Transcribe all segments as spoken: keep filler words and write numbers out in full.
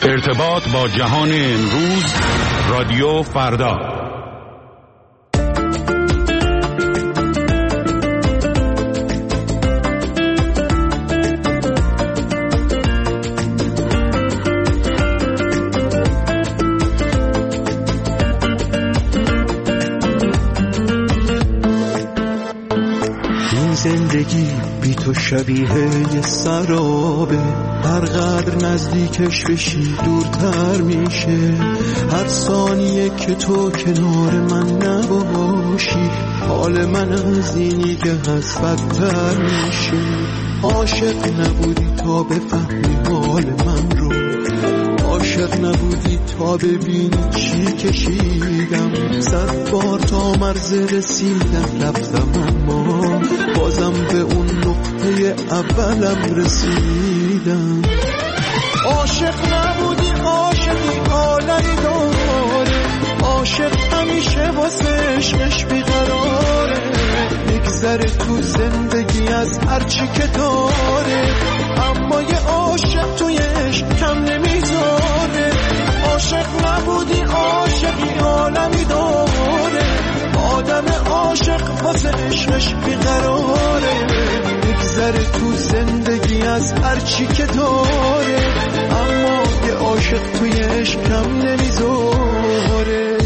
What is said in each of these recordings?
ارتباط با جهان امروز، رادیو فردا. زندگی بی تو شبیه یه سرابه، هر قدر نزدیکش بشی دورتر میشه. هر ثانیه که تو کنار من نباشی، حال من از اینی که هست بدتر میشه. عاشق نبودی تا بفهمی حال من رو، عاشق نبودی تا ببینی چی کشیدم. صد بار تا مرز رسیدم رفتم، اما بازم به اون نقطه اولم رسیدم. عاشق نبودی عاشقی عالمی داره، عاشق همیشه واسه عشقش بیقراره. میگذره تو زندگی از هرچی که داره، اما یه عاشق توی عشق کم نمیذاره. عاشق نبودی عاشقی عالمی داره، آدم عاشق واسه عشقش بیقراره. میگذره تو زندگی از هرچی که داره، اما یه عاشق توی عشق کم نمیذاره.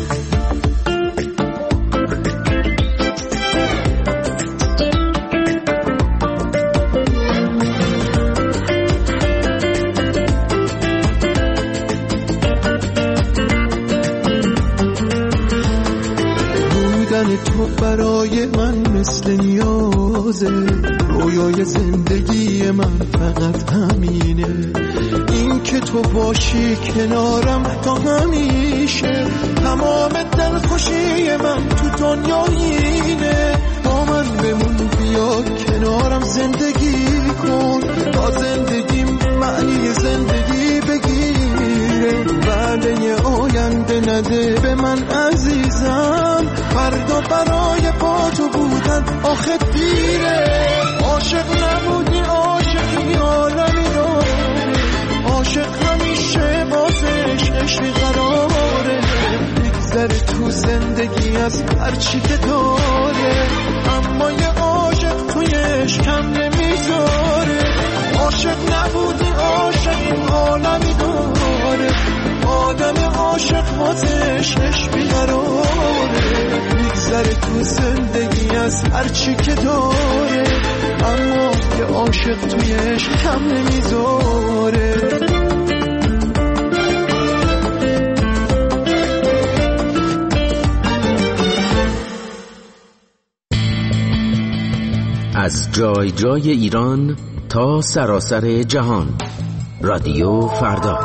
تو برای من مثل نیازه، رویای زندگی من فقط همینه. این که تو باشی کنارم تا همیشه، تمام دلخوشی من تو دنیا اینه. با من بمون بیا کنارم زندگی کن، تا زندگیم معنی زندگی بگیره. وعده آینده نده به من عزیزم، فردا برای با تو بودن آخه دیره. عاشق نبودی عاشقی عالمی داره، عاشق همیشه واسه عشقش بیقراره. میگذره تو زندگی از هرچی که داره، اما یه عاشق توی عشق کم نمیذاره. عاشق نبودی عاشقی عالمی داره، آدم عاشق واسه عشقش بیقراره. میگذره تو زندگی از هرچی که داره، اما یه عاشق توی عشق کم نمیذاره. از جای جای ایران تا سراسر جهان، رادیو فردا.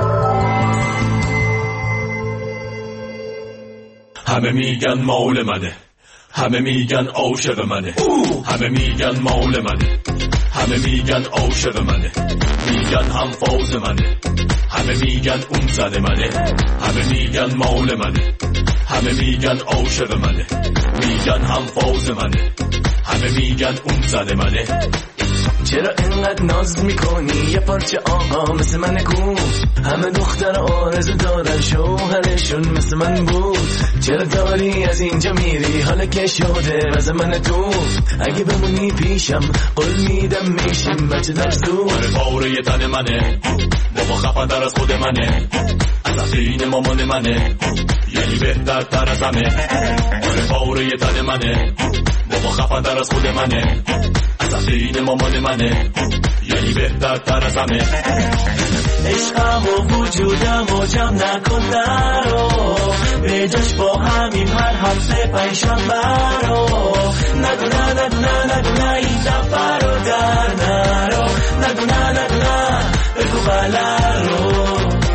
همه میگن مال منه، همه میگن عاشق منه، همه میگن مال منه، همه میگن عاشق منه، میگن هم فاز منه، همه میگن اون زن منه، همه میگن مال منه، همه میگن عاشق منه، میگن هم فاز منه، همه میگن اون زن منه. چرا اینقدر ناز میکنی یه پارچه آقا مثل من کو؟ همه دختر آرزو دارن شوهرشون مثل من بود. چرا داری از اینجا میری حالا که شده واسه من تو؟ اگه بمونی پیشم قول میدم میشیم بچه در زود. آره پاره تن منه، بابا خفن در از خود منه، از افین مامان منه، یعنی بهتر تر از همه. آره پاره تن منه، بابا خفن در از خود منه، از افین مامان منه، یعنی بهتر تر از همه. عشقم و وجودم و جمع نکن درو، به جاش با همین هر هفته پنجشنبه رو. نگو نه نگو نه نگو نه این دفعه رو در نرو، نگو نه نگو نه بگو بله رو.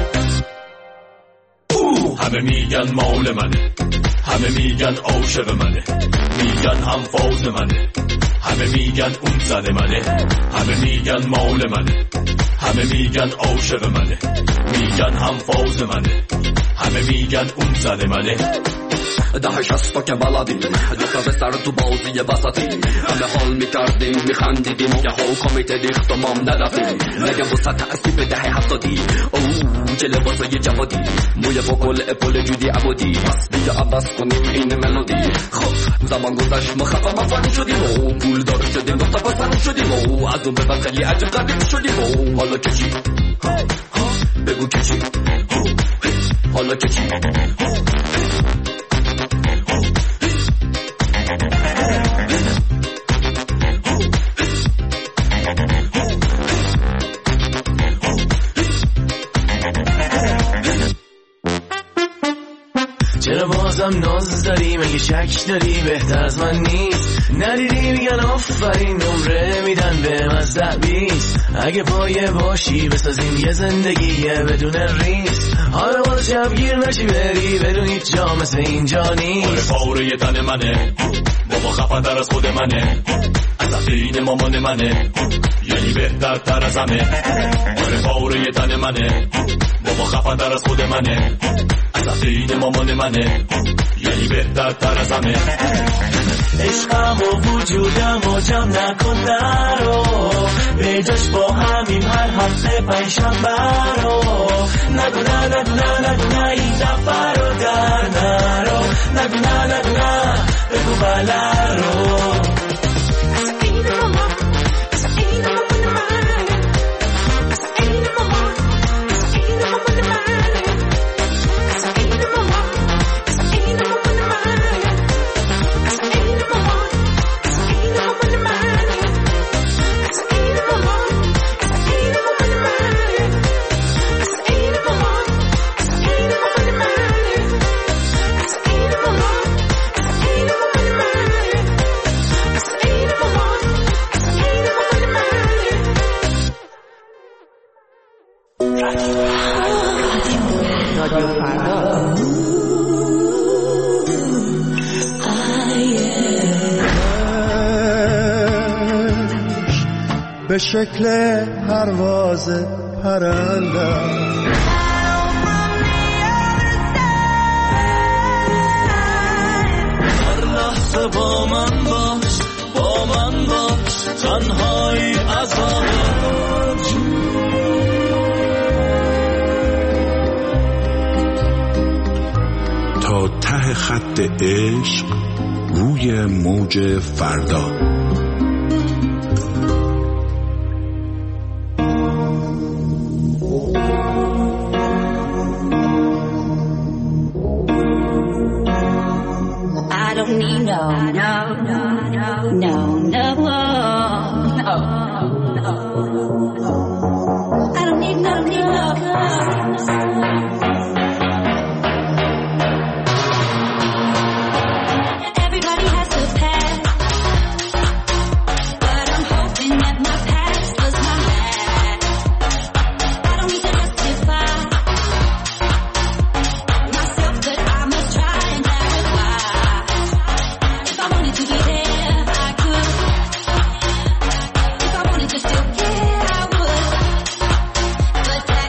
همه میگن مال منه، همه میگن عاشق منه، میگن هم فاز منه، همه میگن اون زن منه، همه میگن مال منه، همه میگن عاشق منه، میگن هم فاز منه، همه میگن اون زن منه. ده شستا که بلدیم دوتا به سر تو بازی بساتیم، همه حال میکردیم میخندیدیم، یه ها کمیته ریخت و مام ندفتیم. نگم بسا تأثیب ده هفتادی اوه چه لباسای جوادی، موی با گل اپول جودی عبادی، پس بیا عوض کنیم این ملودی. خب زمان گذشت ما خفا مفانی شدیم و پول دار شدیم گفتا پسنون شدیم و از اون به بعد خیلی عجب قدیم شدیم و حالا که چی؟ بگو که چی؟ حالا که چی؟ چرا بازم ناز داری؟ مگه شک داری بهتر از من نیست؟ ندیدی میگن آفرین نمره میدن به مزده بیست. اگه پایه باشی بسازیم یه زندگی بدون ریس. حالا باز شبگیر نشی بری بدون هیچ جا مثل اینجا نیست. آره پاره تن منه بابا خفن تر از خود منه، از این مامان منه یعنی بهتر تر از همه. آره پاره تن منه بابا خفن تر از خود منه، از این مامان منه یعنی بهتر تر از همه. عشقم و وجودم و جمع نکن نرو، به جاش با همیم هر هفته پنجشنبه رو. نگو نه نگو نه نگو نه این دفعه رو در نرو، نگو نه نگو نه بگو بله رو. به شکل پرواز پرنده هر لحظه با من باش با من باش، تنهایی عذاب تا ته خط عشق روی موج فردا. But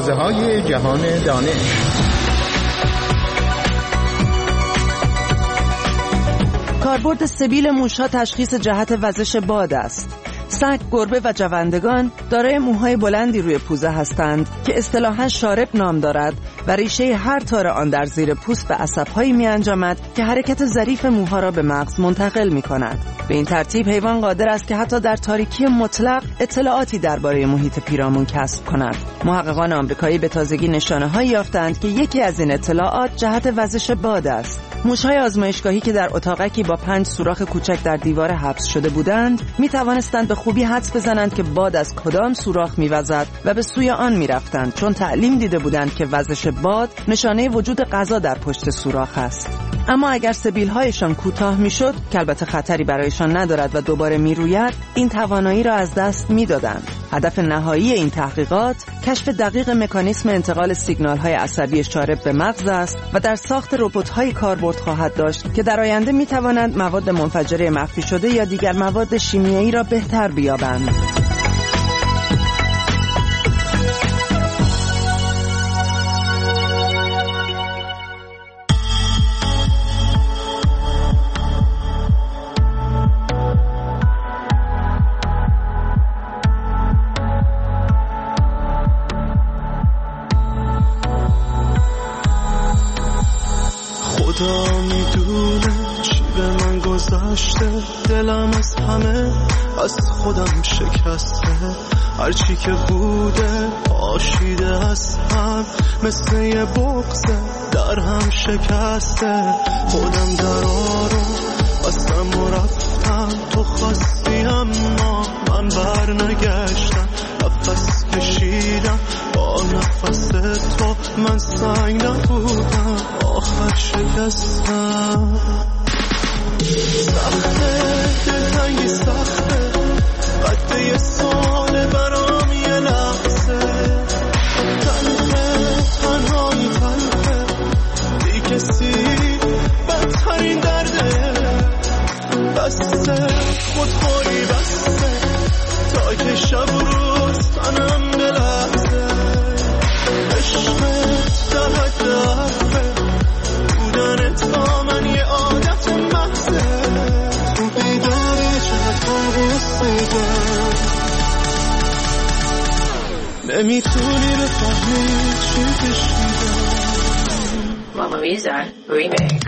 مغازه‌های جهان دانش. کاربرد سبیل موش‌ها تشخیص جهت وزش باد است. سگ، گربه و جوندگان دارای موهای بلندی روی پوزه هستند که اصطلاحاً شارب نام دارد و ریشه هر تار آن در زیر پوست به عصب‌هایی می‌انجامد که حرکت ظریف موها را به مغز منتقل می‌کند. به این ترتیب حیوان قادر است که حتی در تاریکی مطلق اطلاعاتی درباره محیط پیرامون کسب کند. محققان آمریکایی به تازگی نشانه‌هایی یافتند که یکی از این اطلاعات جهت وزش باد است. موش‌های آزمایشگاهی که در اتاقکی با پنج سوراخ کوچک در دیوار حبس شده بودند، می‌توانستند به خوبی حدس بزنند که باد از کدام سوراخ می‌وزد و به سوی آن می‌رفتند، چون تعلیم دیده بودند که وزش باد نشانه وجود غذا در پشت سوراخ است. اما اگر سبیل‌هایشان کوتاه می‌شد، که البته خطری برایشان ندارد و دوباره می‌روید، این توانایی را از دست می‌دادند. هدف نهایی این تحقیقات کشف دقیق مکانیسم انتقال سیگنال‌های عصبی شارب به مغز است و در ساخت ربات‌های کاربرد خواهد داشت که در آینده می‌توانند مواد منفجره مخفی شده یا دیگر مواد شیمیایی را بهتر بیابند. خدا میدونه چی به من گذشته، دلم از همه از خودم شکسته، هرچی که بوده آشیده از هم، مثل یه بغضه در هم شکسته. خودم درا رو بستم و رفتم، تو خواستی اما من بر نگشتم، نفس کشیدم با نفس تو، من سنگ نبودم آخر شکستم. سخته دلتنگی سخته، قد یه سال برام یه لحظه، تنها تنهایی تنها بی کسی بدترین درده، بسته خودخوری بسته تا که شب و روز تنم بلحظه، عشقت در حد حرفه، بودنت با من یه عادت محضه، تو بیداری چقدر بسیدم، نمیتونی بفهمی چی کشیدم. Mama Lisa Remix.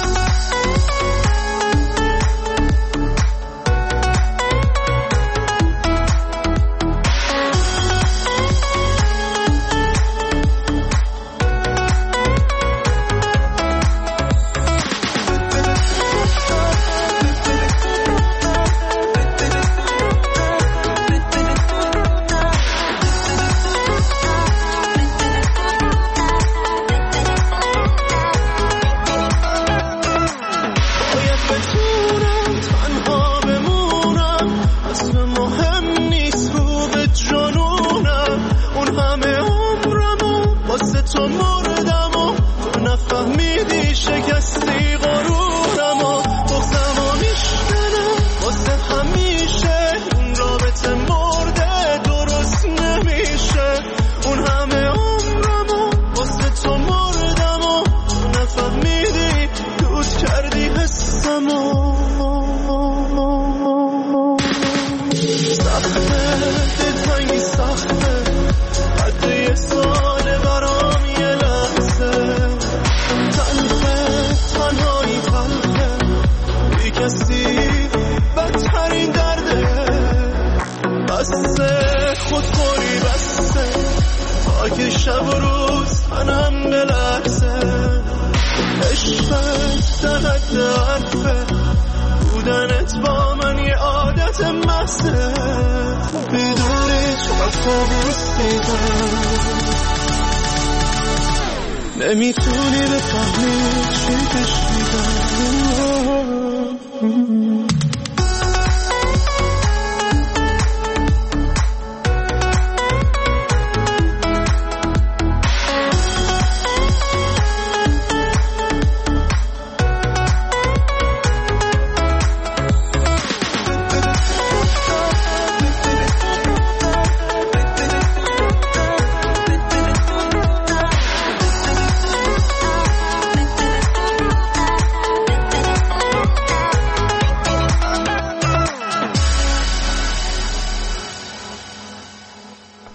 نمیتونی بفهمی چی کشیدم.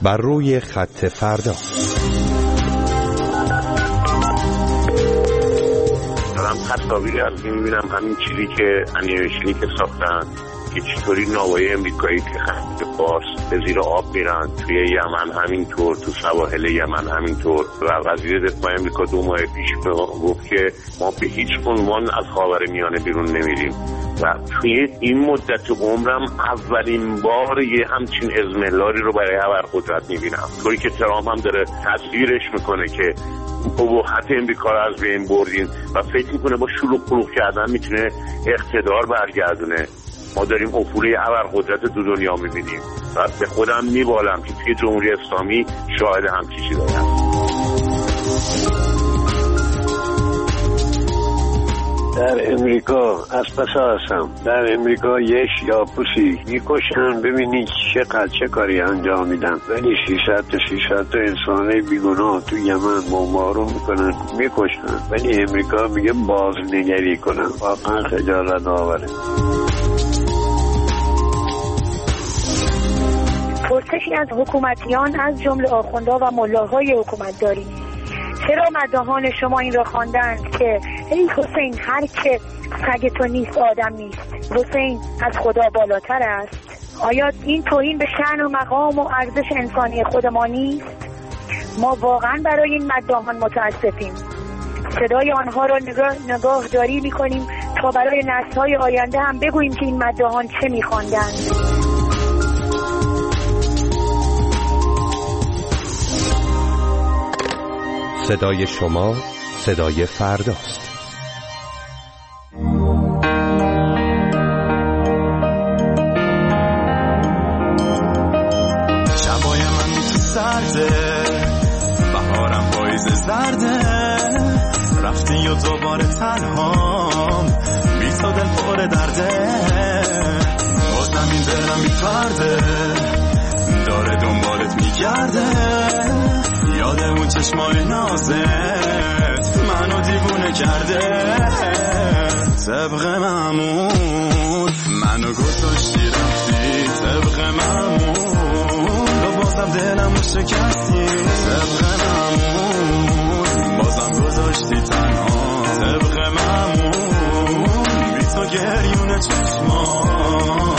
بر روی خط فردا. دارم تصاویری از این میبینم، همین چیزی که انیمیشنی که ساختن که چطوری ناوهای امریکایی که خط فارس به زیر آب میرن، توی یمن همینطور، تو سواحل یمن همینطور. و وزیر دفاع امریکا دو ماه پیش به ما گفت که ما به هیچ عنوان از خاورمیانه بیرون نمیریم و توی این مدت عمرم اولین بار یه همچین اضمحلاری رو برای ابرقدرت میبینم، طوری که ترامپ هم داره تصویرش میکنه که ابهت امریکا رو از بین بردین و فکر میکنه با شلوغ پلوغ کردن میتونه اقتدار برگردونه. ما داریم افوله ابرقدرت دو دنیا میبینیم و به خودم میبالم که توی جمهوری اسلامی شاهد همچین چیزی دارم. در امریکا از پس هستم. در امریکا یه شیاپوسی میکشن، ببینید چقدر چه کاری انجام میدن، ولی ششصد تا ششصد تا انسانه بیگناه تو یمن بمبارون میکنن میکشن، ولی امریکا میگه بازنگری کنن. واقعا خجالت آوره. پرسشی از حکومتیان از جمله آخوندها و ملاهای حکومتداری: چرا مداحان شما این را خواندند که ای حسین هر که سگ تو نیست آدم نیست، حسین از خدا بالاتر است؟ آیا این توهین به شأن و مقام و ارزش انسانی خود ما نیست؟ ما واقعا برای این مداحان متاسفیم. صدای آنها را نگاه, نگاه داری میکنیم تا برای نسل‌های آینده هم بگوییم که این مداحان چه میخواندند. صدای شما صدای فرداست. شبای من بی تو سرده، بهارم پاییز زرده، رفتی و دوباره تنهام، بی تو دل پر درده، بازم این دلم بی پرده داره دنبالت میگرده، یاد اون چشمای نازت منو دیوونه کرده. طبق معمول منو گذاشتی رفتی، طبق معمول و بازم دلمو شکستی، طبق معمول بازم گذاشتی تنها، طبق معمول بی تو گریون چشمان.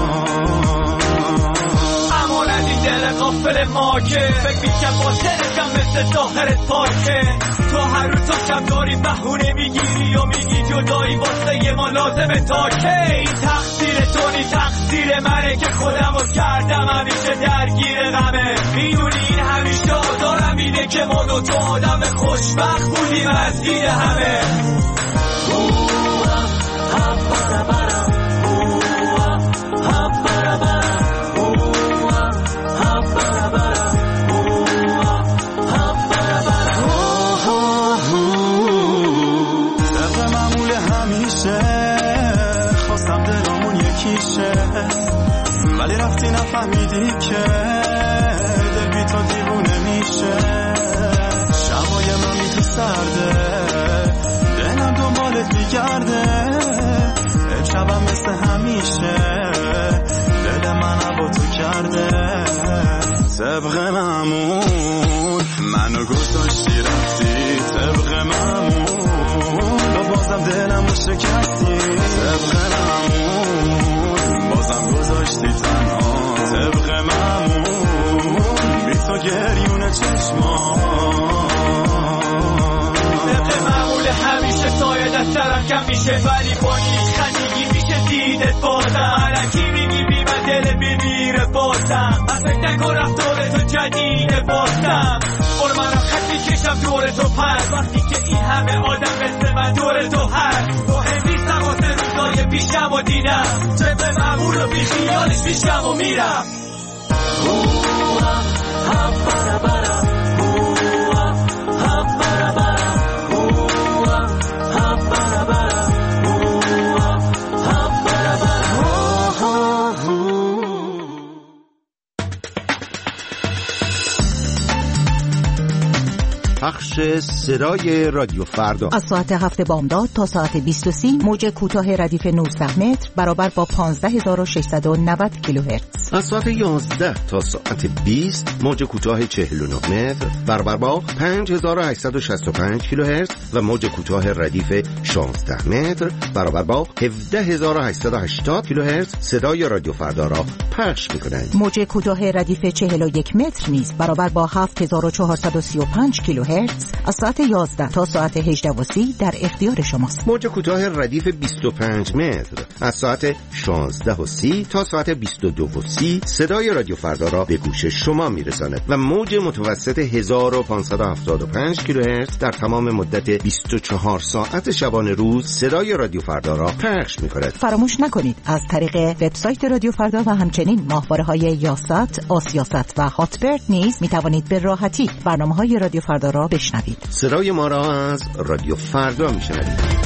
دل غافل ما که فکر میکن با ترکم مثل ظاهرت پاکه، تو هر روز تو کم داری بهونه میگیری و میگی جدایی واسه ما لازمه تا که این تقصیر تو نی تقصیر منه که خودم رو کردم همیشه درگیر غمه. میدونی این همیشه دارم اینه که ما دو تا آدم خوشبخت بودیم از دید همه. ولی رفتی نفهمیدی که دل بی تو دیوونه میشه. شبای من بی تو سرده، دلم دنبالت میگرده، امشبم مثل همیشه دل من با تو کرده. طبق معمول منو گذاشتی رفتی، طبق معمول و بازم دلمو شکستی، طبق معمول بازم گذاشتی تنها، طبق معمول بی تو گریون چشمان. طبق معمول همیشه سایه دسترم کم میشه، ولی با نیش خندگی میشه دیدت بازم. علکی میگی بی من دل میمیره بازم، از فکر نکن رفتار تو جدیده بازم. برو منم خط میکشم دور تو پر، وقتی که این همه آدم مثل من دور تو هست. مهم نیستم واسه روزای پیشم و دیدم، طبق معمول و بی خیالش پیشم و میرم. پخش صدای رادیو فردا از ساعت هفت بامداد تا ساعت بیست و سه موج کوتاه ردیف نوزده متر برابر با پانزده هزار و ششصد و نود کیلوهرتز. از ساعت یازده تا ساعت بیست موج کوتاه چهل و نه متر برابر با پنج هزار و هشتصد و شصت و پنج کیلوهرتز و موج کوتاه ردیف شانزده متر برابر با هفده هزار و هشتصد و هشتاد کیلوهرتز صدای رادیو فردا را پخش می‌کنند. موج کوتاه ردیف چهل و یک متر نیز برابر با هفت هزار و چهارصد و سی و پنج کیلوهرتز از ساعت یازده تا ساعت هجده و سی در اختیار شماست. موج کوتاه ردیف بیست و پنج متر از ساعت شانزده و سی تا ساعت بیست و دو و سی صدای رادیو فردا را به گوش شما میرساند و موج متوسط هزار و پانصد و هفتاد و پنج کیلوهرتز در تمام مدت بیست و چهار ساعت شبانه روز صدای رادیو فردا را پخش می‌کند. فراموش نکنید از طریق وبسایت رادیو فردا و همچنین ماهواره‌های یاست، آسیاست و هاتبرد نیز می‌توانید به راحتی برنامه‌های رادیو فردا را بشنوید. صدای ما را از رادیو فردا می‌شنوید.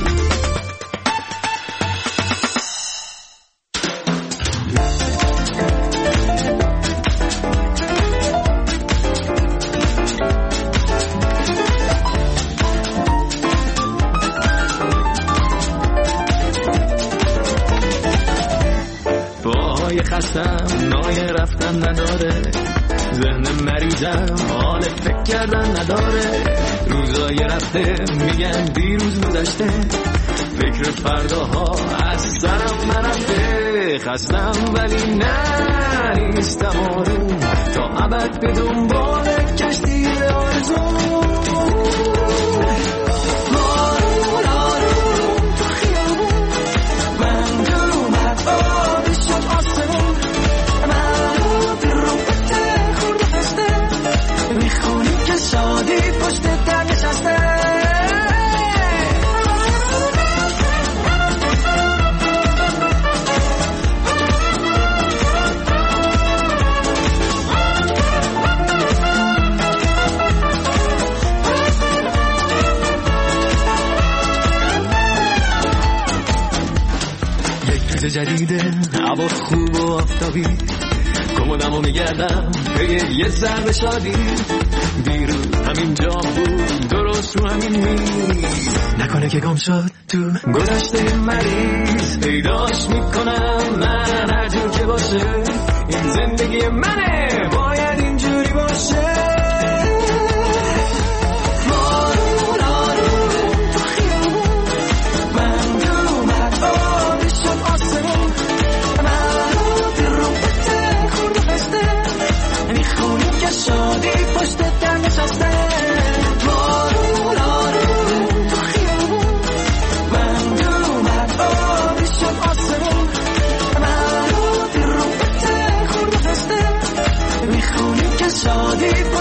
خستم نای رفتن نداره، ذهن مریضم حال فکر کردن نداره، روزای رفته میگن دیروز گذشته، فکر فرداها از سرم نرفته، خستم ولی نه نیستم آروم، تا ابد به دنبال کشتی آرزو. جدیده هوا خوب و آفتابی، کمدمو میگردم به یه ضرب شادی، دیروز همین جا بود درست رو همین میز، نکنه که گم شد تو گذشته مریض، پیداش میکنم من هر جور که باشه، این زندگی منه باید اینجوری باشه. شادی پشت در نشسته، بارون آروم تو خیابون، بند اومد آبی شد آسمون، من رو دل رو بته خورد و پسته، میخونی که شادی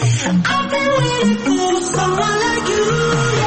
I've been waiting for someone like you.